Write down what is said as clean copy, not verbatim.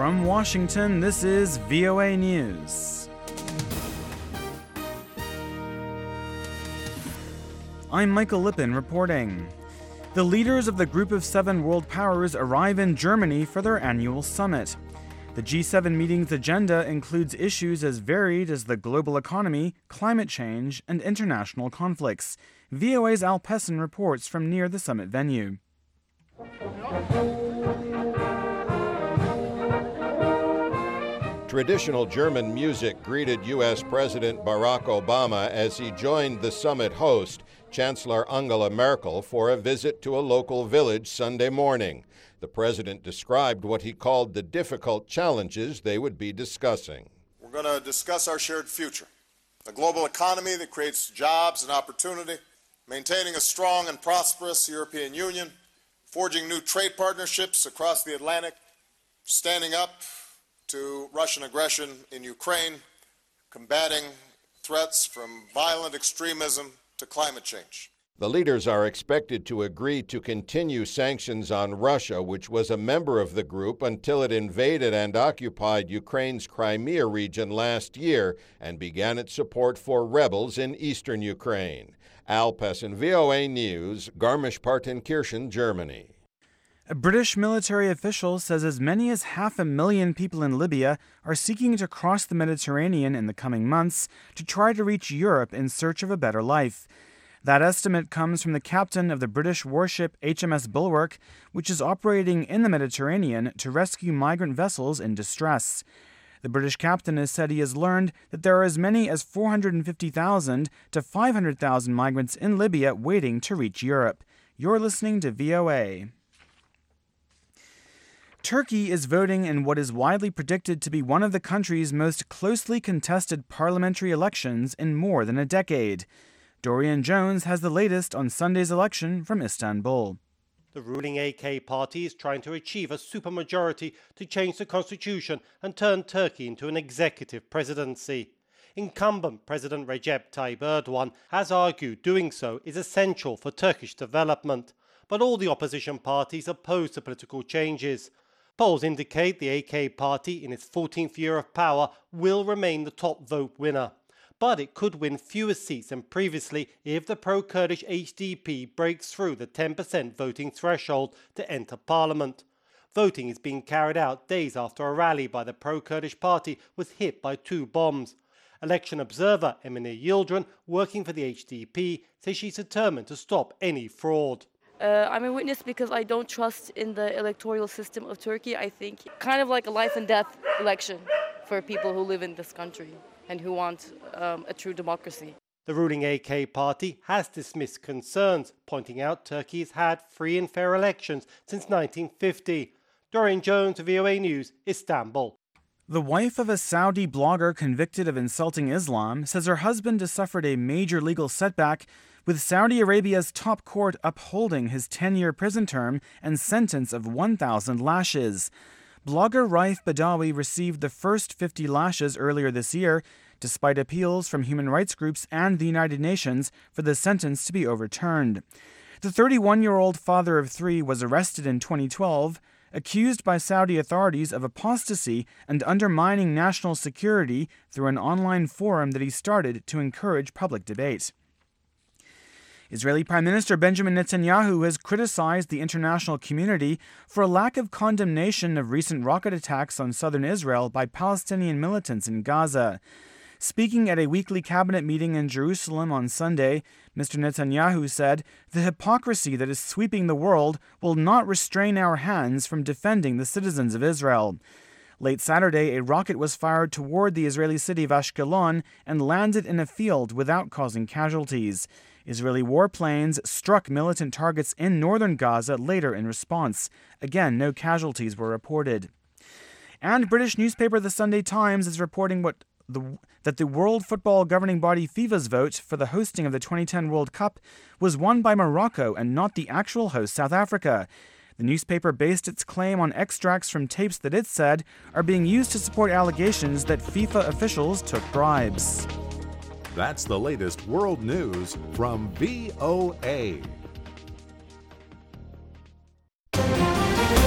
From Washington, this is VOA News. I'm Michael Lippin reporting. The leaders of the Group of Seven world powers arrive in Germany for their annual summit. The G7 meeting's agenda includes issues as varied as the global economy, climate change, and international conflicts. VOA's Al Pessin reports from near the summit venue. Traditional German music greeted U.S. President Barack Obama as he joined the summit host, Chancellor Angela Merkel, for a visit to a local village Sunday morning. The president described what he called the difficult challenges they would be discussing. We're going to discuss our shared future, a global economy that creates jobs and opportunity, maintaining a strong and prosperous European Union, forging new trade partnerships across the Atlantic, standing up to Russian aggression in Ukraine, combating threats from violent extremism to climate change. The leaders are expected to agree to continue sanctions on Russia, which was a member of the group until it invaded and occupied Ukraine's Crimea region last year and began its support for rebels in eastern Ukraine. Al Pessin, VOA News, Garmisch-Partenkirchen, Germany. A British military official says as many as 500,000 people in Libya are seeking to cross the Mediterranean in the coming months to try to reach Europe in search of a better life. That estimate comes from the captain of the British warship HMS Bulwark, which is operating in the Mediterranean to rescue migrant vessels in distress. The British captain has said he has learned that there are as many as 450,000 to 500,000 migrants in Libya waiting to reach Europe. You're listening to VOA. Turkey is voting in what is widely predicted to be one of the country's most closely contested parliamentary elections in more than a decade. Dorian Jones has the latest on Sunday's election from Istanbul. The ruling AK party is trying to achieve a supermajority to change the constitution and turn Turkey into an executive presidency. Incumbent President Recep Tayyip Erdogan has argued doing so is essential for Turkish development, but all the opposition parties oppose the political changes. Polls indicate the AK party, in its 14th year of power, will remain the top vote winner. But it could win fewer seats than previously if the pro-Kurdish HDP breaks through the 10% voting threshold to enter parliament. Voting is being carried out days after a rally by the pro-Kurdish party was hit by 2 bombs. Election observer Emine Yildirim, working for the HDP, says she's determined to stop any fraud. I'm a witness because I don't trust in the electoral system of Turkey. I think kind of like a life and death election for people who live in this country and who want a true democracy. The ruling AK party has dismissed concerns, pointing out Turkey has had free and fair elections since 1950. Dorian Jones, VOA News, Istanbul. The wife of a Saudi blogger convicted of insulting Islam says her husband has suffered a major legal setback, with Saudi Arabia's top court upholding his 10-year prison term and sentence of 1,000 lashes. Blogger Raif Badawi received the first 50 lashes earlier this year, despite appeals from human rights groups and the United Nations for the sentence to be overturned. The 31-year-old father of 3 was arrested in 2012, accused by Saudi authorities of apostasy and undermining national security through an online forum that he started to encourage public debate. Israeli Prime Minister Benjamin Netanyahu has criticized the international community for a lack of condemnation of recent rocket attacks on southern Israel by Palestinian militants in Gaza. Speaking at a weekly cabinet meeting in Jerusalem on Sunday, Mr. Netanyahu said, "The hypocrisy that is sweeping the world will not restrain our hands from defending the citizens of Israel." Late Saturday, a rocket was fired toward the Israeli city of Ashkelon and landed in a field without causing casualties. Israeli warplanes struck militant targets in northern Gaza later in response. Again, no casualties were reported. And British newspaper The Sunday Times is reporting that the World Football governing body FIFA's vote for the hosting of the 2010 World Cup was won by Morocco and not the actual host South Africa. The newspaper based its claim on extracts from tapes that it said are being used to support allegations that FIFA officials took bribes. That's the latest world news from VOA.